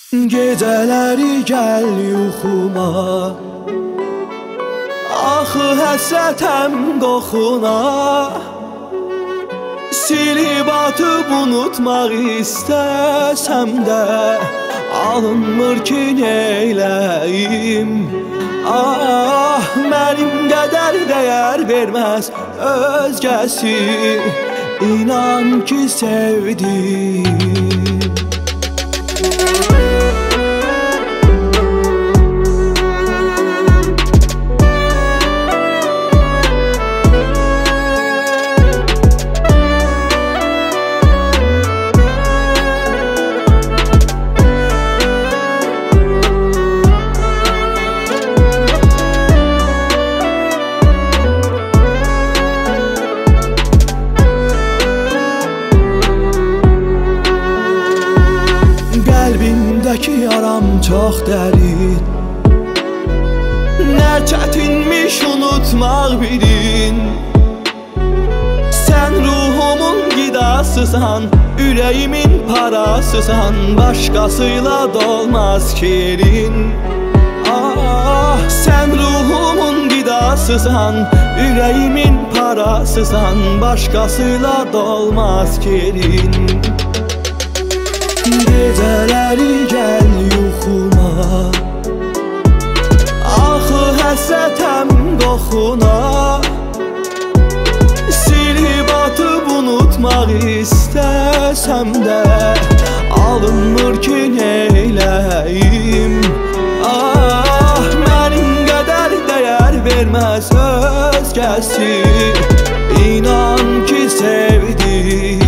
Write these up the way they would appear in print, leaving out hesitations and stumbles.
Gecələri gəl yuxuma, axı həsrətəm qoxuna. Silib atıb unutmaq istəsəm də alınmır ki neyləyim. Ah, mənim qədər dəyər verməz özgəsi, İnan ki sevdim. Qəlbimdəki yaram çox dərin, nə çətinmiş unutmaq bilin. Sən ruhumun qidasısan, ürəyimin parasısan, başqasıyla dolmaz kerin. Ah, sən ruhumun qidasısan, ürəyimin parasısan, başqasıyla dolmaz kerin. Gecələri gəl yuxuma, axı həsrətəm qoxuna. Silib atıb unutmaq istəsəm də alınmır ki neyləyim. Ah, mənim qədər dəyər verməz özgəsi, İnan ki sevdim.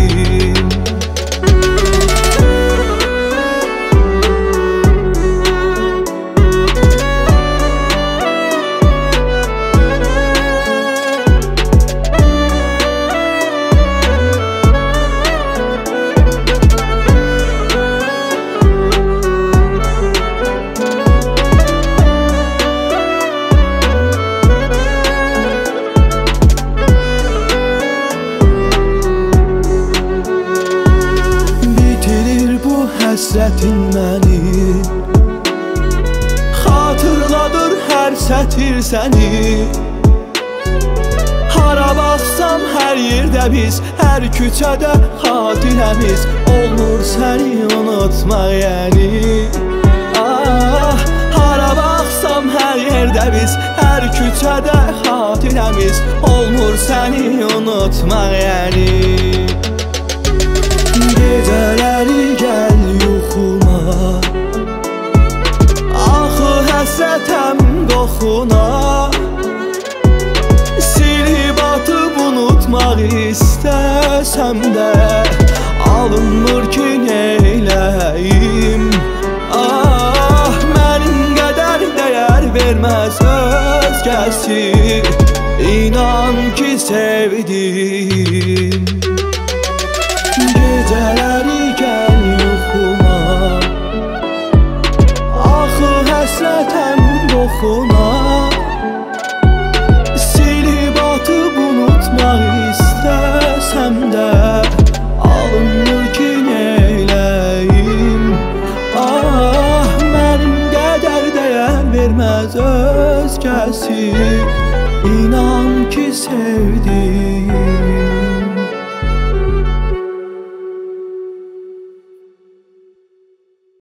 Həsrətin məni xatırladır hər sətir səni. Hara baxsam hər yerdə biz, hər küçədə xatirəmiz, olmur səni unutmaq yəni. Ah, hara baxsam hər yerdə biz, hər küçədə xatirəmiz, olmur səni unutmaq yəni. Gecələri gəl yuxuma, axı həsrətəm qoxuna. Silib atıb unutmaq istəsəm də alınmır ki neyləyim. Ah, mənim qədər dəyər verməz özgəsi, İnan ki sevdim. Gecələri gəl yuxuma, axı həsrətəm qoxuna. Silib atıb unutmaq istəsəm də alınmır ki neyləyim. Ah, mənim qədər dəyər verməz özgəsi, İnan ki sevdim.